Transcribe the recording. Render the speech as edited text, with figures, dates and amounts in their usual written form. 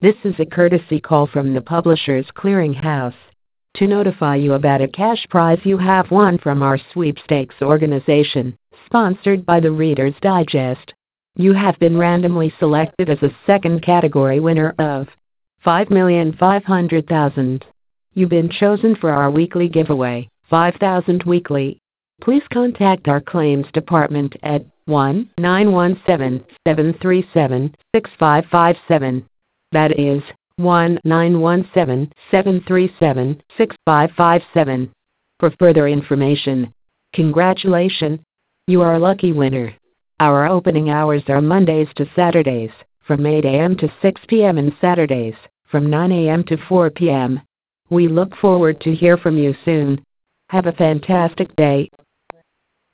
This is a courtesy call from the Publishers Clearinghouse to notify you about a cash prize you have won from our sweepstakes organization, sponsored by the Reader's Digest. You have been randomly selected as a second category winner of $5,500,000. You've been chosen for our weekly giveaway, $5,000 weekly. Please contact our claims department at 1-917-737-6557. That is 1-917-737-6557. For further information. Congratulations! You are a lucky winner. Our opening hours are Mondays to Saturdays, from 8 a.m. to 6 p.m. and Saturdays, from 9 a.m. to 4 p.m. We look forward to hear from you soon. Have a fantastic day.